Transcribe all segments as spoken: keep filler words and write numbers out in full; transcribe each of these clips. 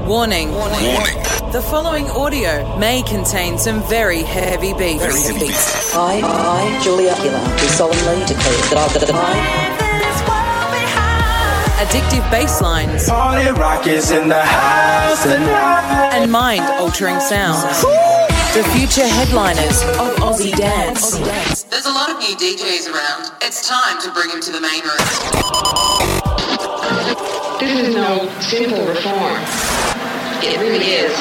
Warning. Warning. The following audio may contain some very heavy beats. Very heavy beats. I, I, Julia Gillard, do solemnly declare that I, that I... Addictive bass lines. Party rock is in the house tonight. And mind-altering sounds. The future headliners of Aussie Dance. Aussie Dance. There's a lot of new D Js around. It's time to bring them to the main room. This is no simple reform. It really is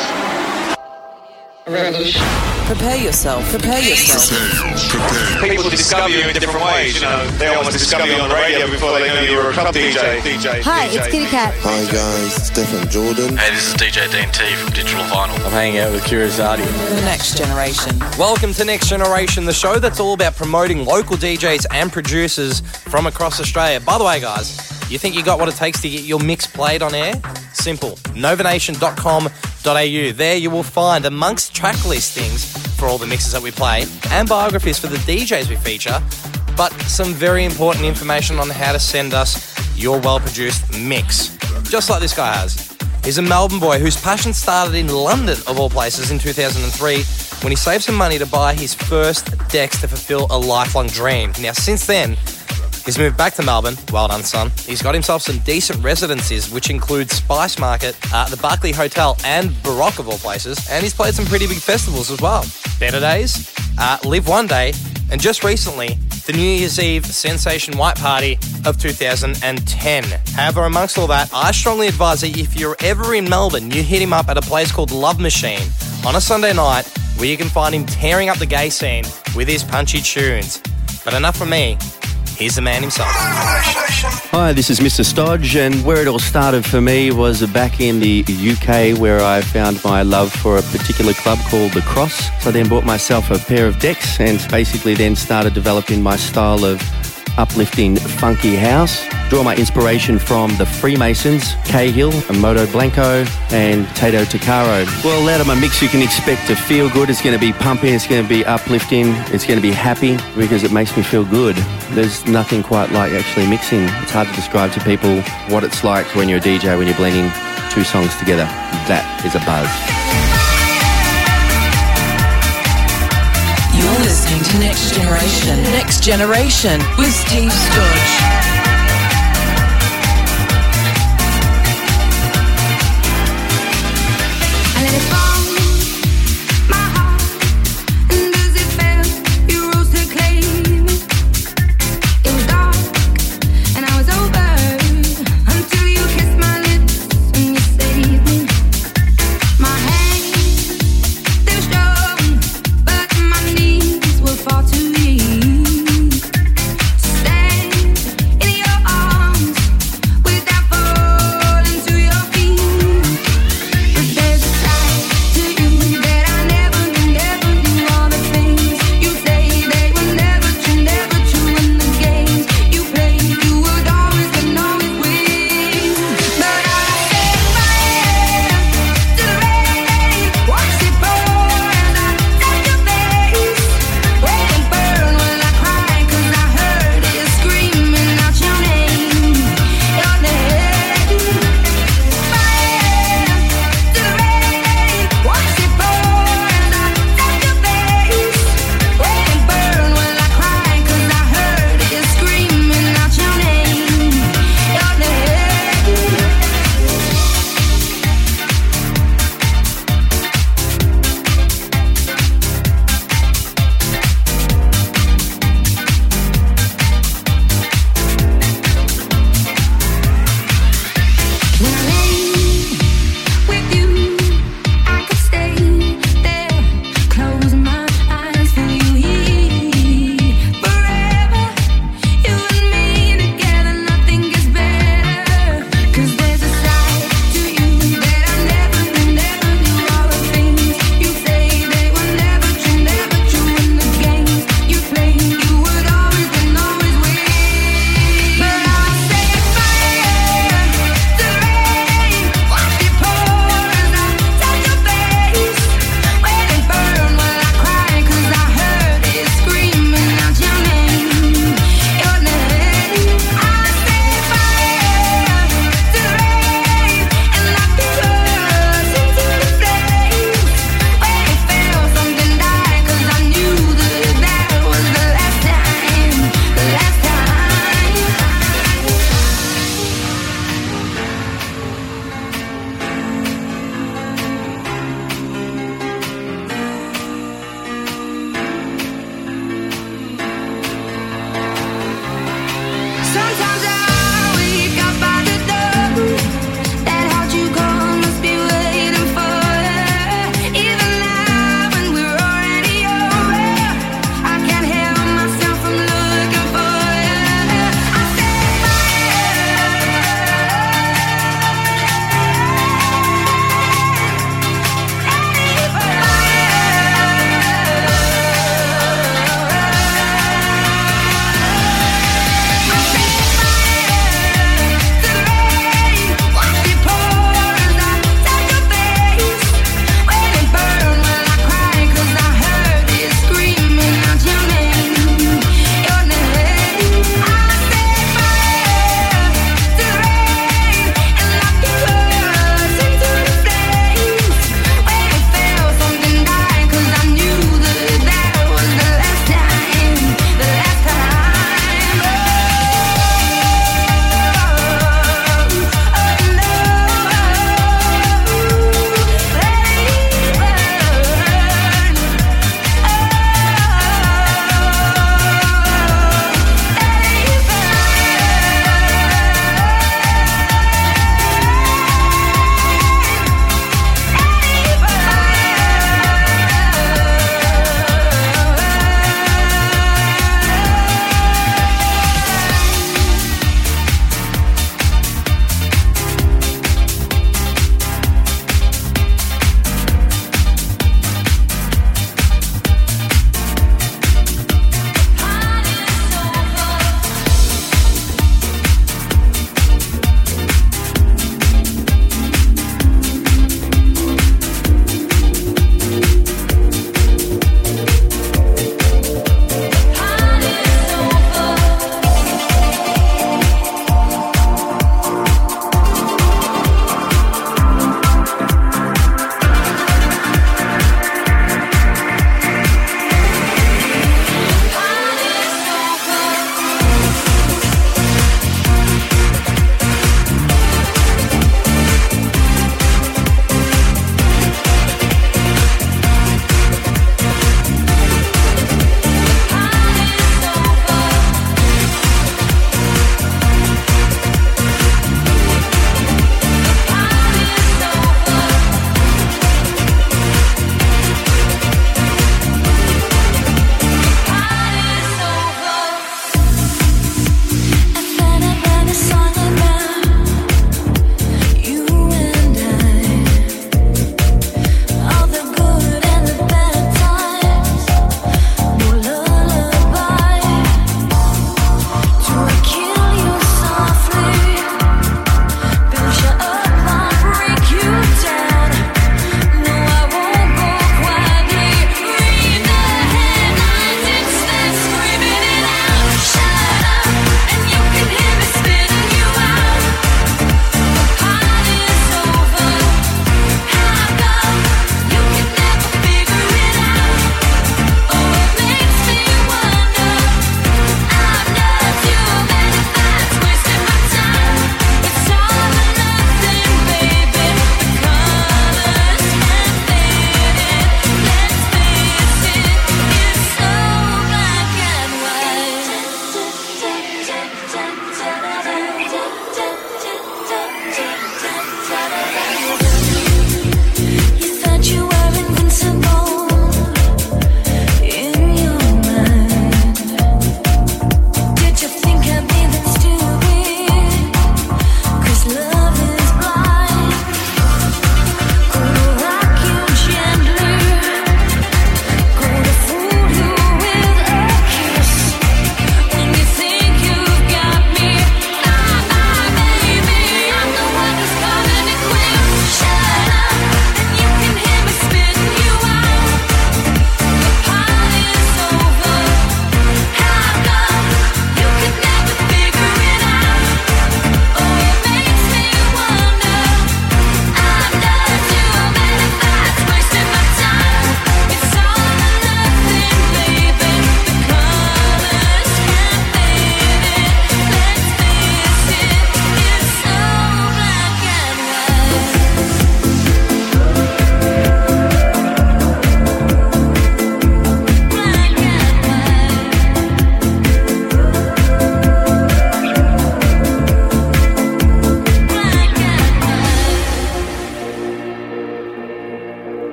a revolution. Prepare yourself. Prepare yourself. People discover you in different ways. You know, they almost discover you on the radio before they know you were a club D J. D J. Hi, D J. it's Kitty Cat. Hi guys, Stefan Jordan. Hey, this is D J D and T from Digital Vinyl. I'm hanging out with Curiosity. The next generation. Welcome to Next Generation, the show that's all about promoting local D Js and producers from across Australia. By the way, guys, you think you got what it takes to get your mix played on air? Simple. Novanation dot com dot a u. There you will find, amongst track listings for all the mixes that we play and biographies for the D Js we feature, but some very important information on how to send us your well-produced mix. Just like this guy has. He's a Melbourne boy whose passion started in London, of all places, in two thousand three when he saved some money to buy his first decks to fulfill a lifelong dream. Now, since then, he's moved back to Melbourne. Well done, son. He's got himself some decent residencies, which include Spice Market, uh, the Barclay Hotel, and Baroque, of all places. And he's played some pretty big festivals as well. Better Days, uh, Live One Day, and just recently, the New Year's Eve Sensation White Party of two thousand ten. However, amongst all that, I strongly advise that if you're ever in Melbourne, you hit him up at a place called Love Machine on a Sunday night, where you can find him tearing up the gay scene with his punchy tunes. But enough from me. Here's the man himself. Hi, this is Mister Stodge, and where it all started for me was back in the U K, where I found my love for a particular club called The Cross. So I then bought myself a pair of decks and basically then started developing my style of uplifting funky house. Draw my inspiration from the Freemasons, Cahill, Moto Blanco, and Tato Takaro. Well, out of my mix, you can expect to feel good. It's going to be pumping, it's going to be uplifting, it's going to be happy because it makes me feel good. There's nothing quite like actually mixing. It's hard to describe to people what it's like when you're a D J, when you're blending two songs together. That is a buzz. You're listening to Next Generation. Next Generation with Steve Stodge. Far too deep. Stay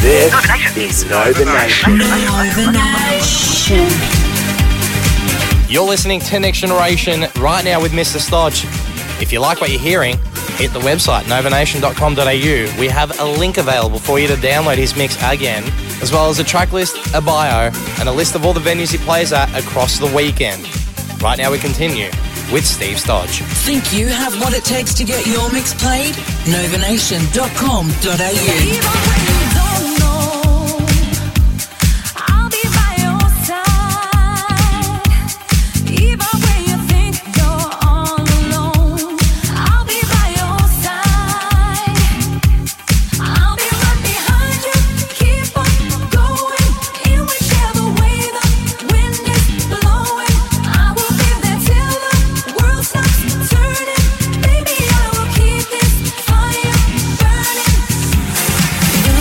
This is Nova Nation. Nova Nation. You're listening to Next Generation right now with Mister Stodge. If you like what you're hearing, hit the website, nova nation dot com dot a u. We have a link available for you to download his mix again, as well as a track list, a bio, and a list of all the venues he plays at across the weekend. Right now we continue with Steve Stodge. Think you have what it takes to get your mix played? nova nation dot com dot a u. Baby, I will keep this fire burning.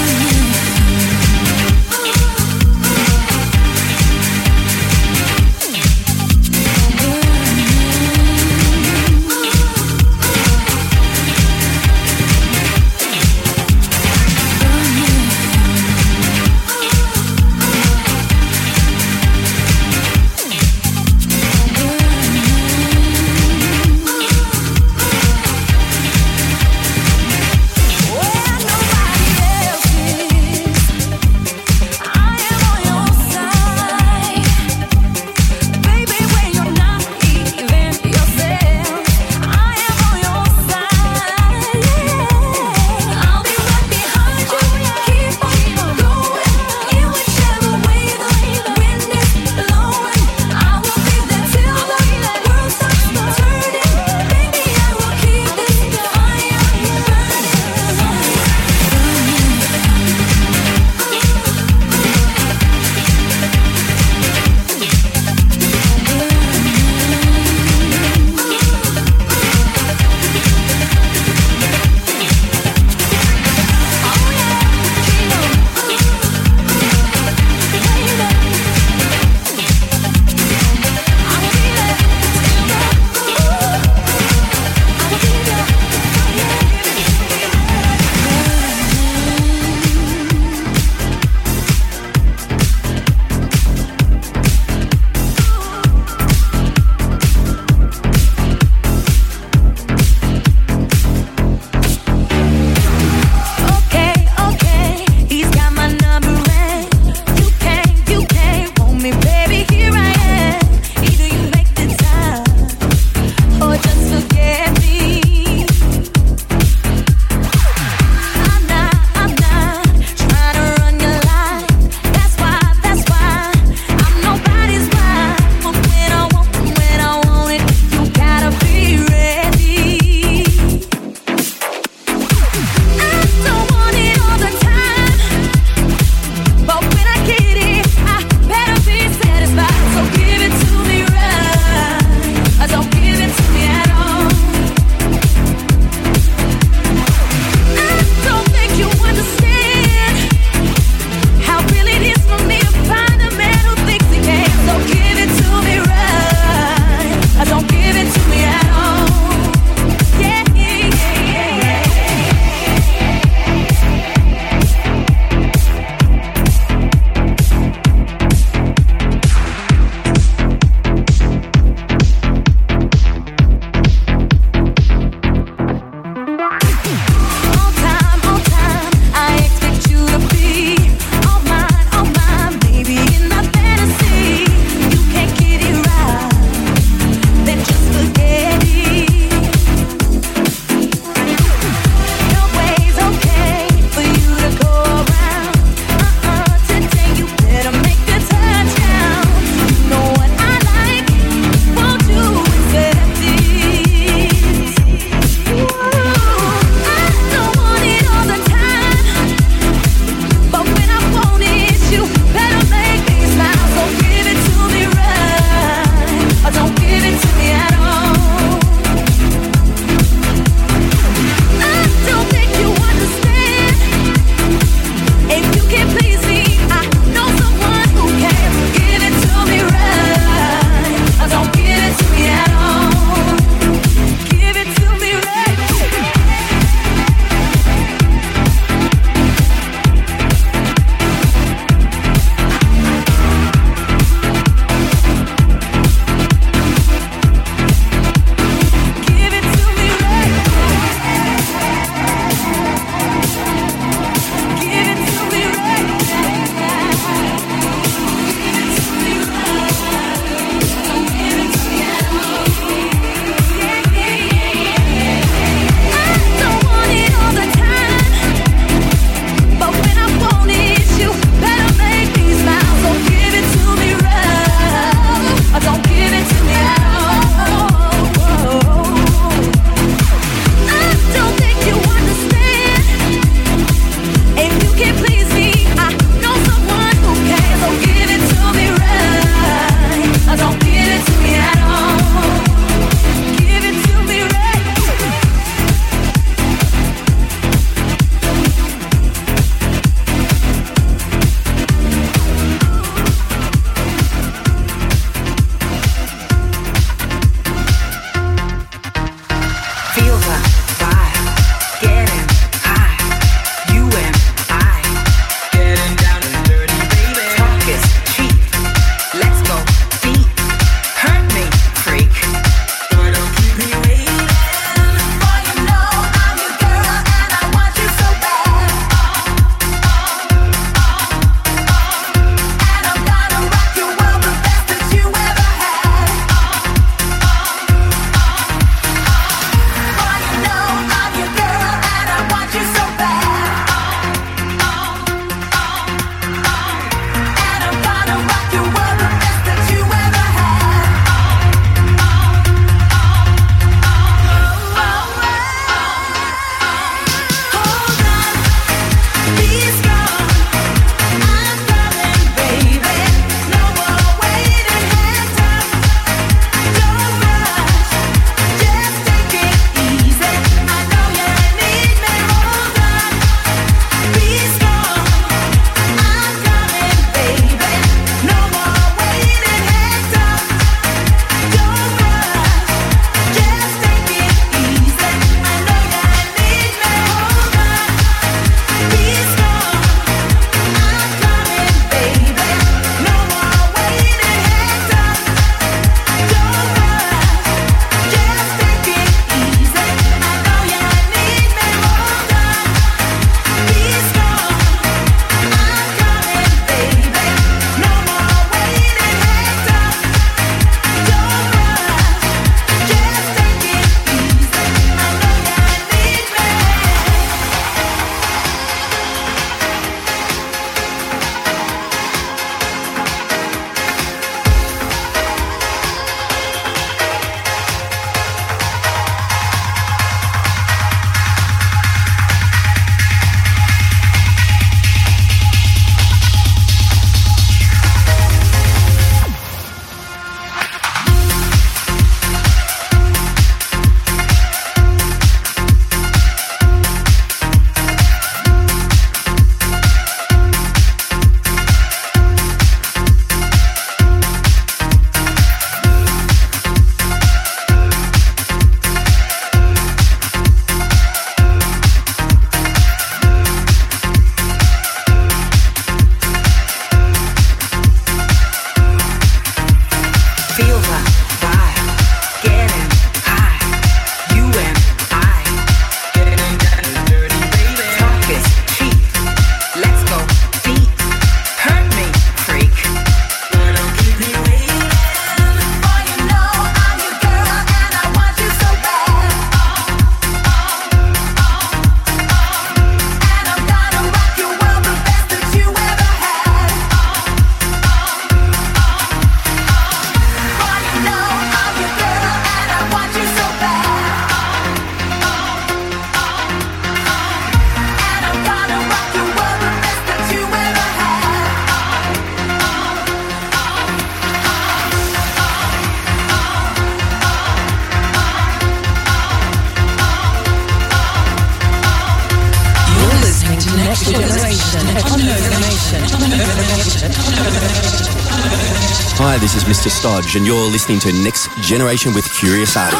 Hi, this is Mister Stodge, and you're listening to Next Generation with Curious Artie.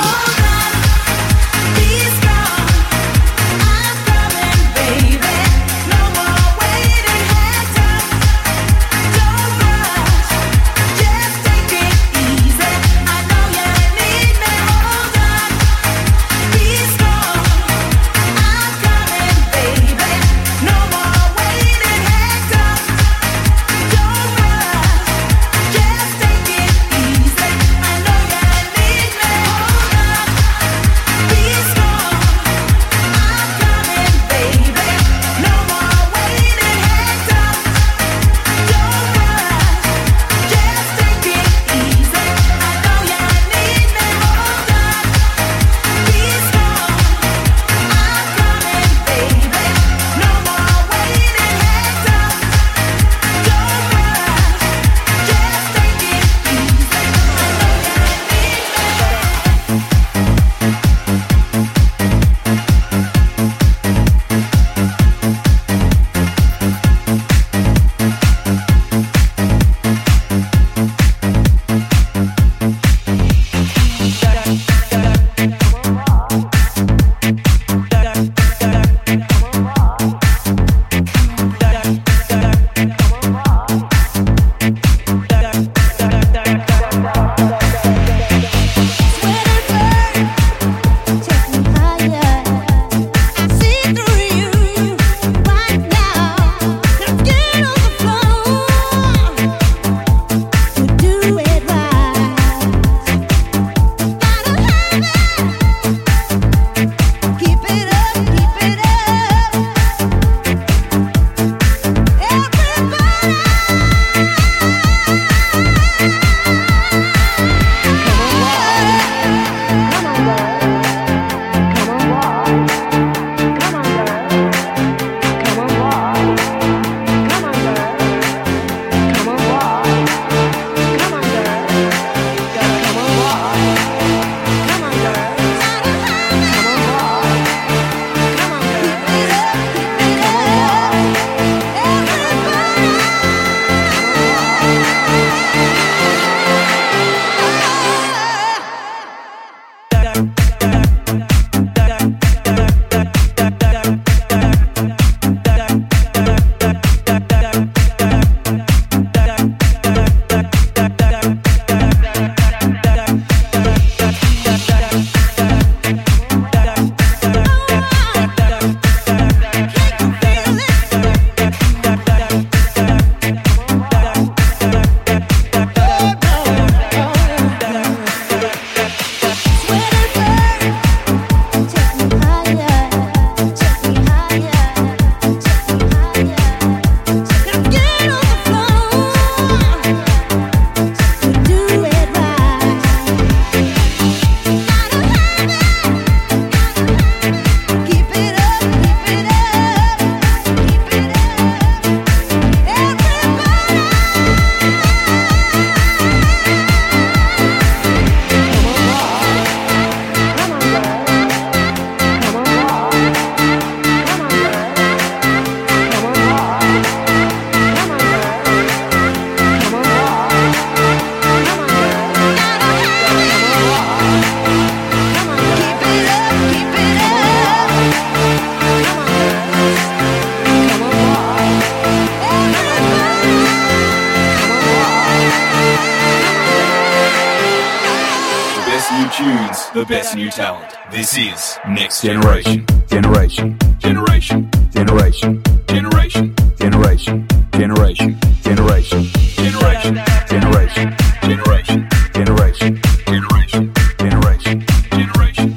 the best new talent. This is Next Generation. Generation. Generation. Generation. Generation. Generation. Generation. Generation. Generation. Generation. Generation. Generation. Generation. Generation. Generation. Generation.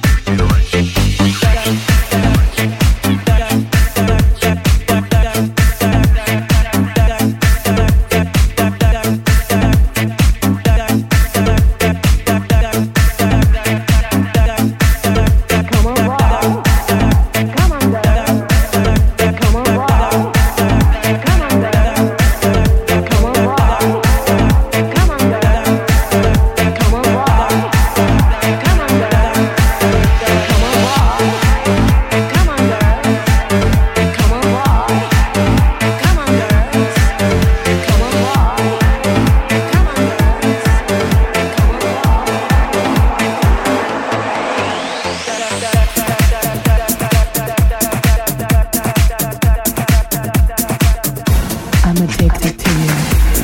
Come on. addicted to you.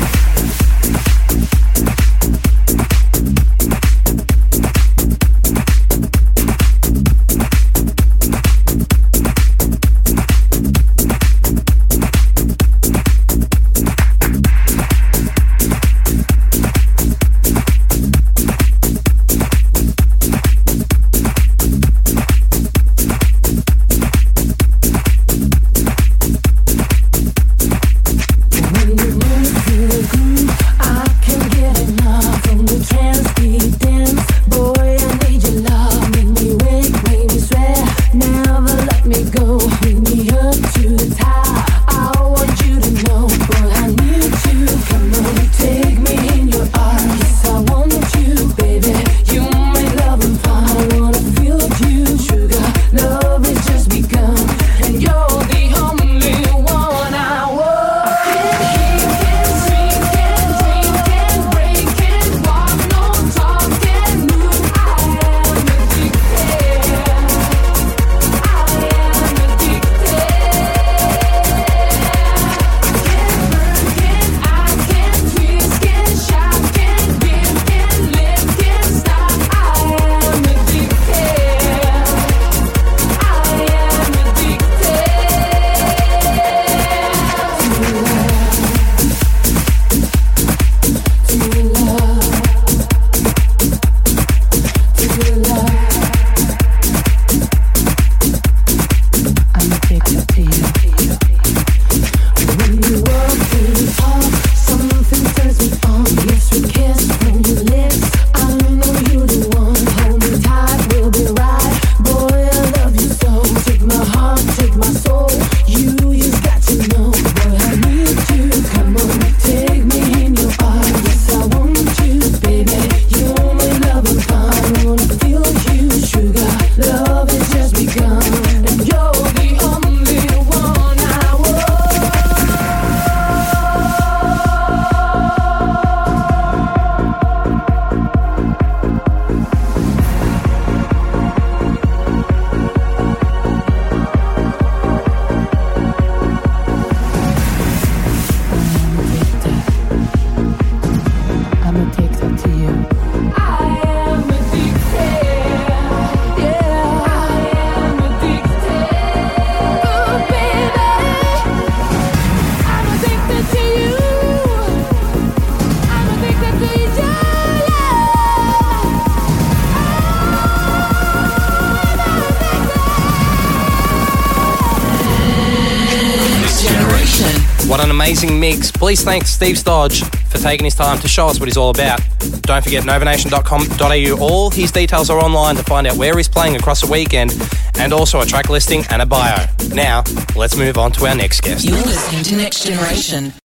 What an amazing mix. Please thank Steve Stodge for taking his time to show us what he's all about. Don't forget nova nation dot com dot a u. All his details are online to find out where he's playing across the weekend, and also a track listing and a bio. Now, let's move on to our next guest. You're listening to Next Generation.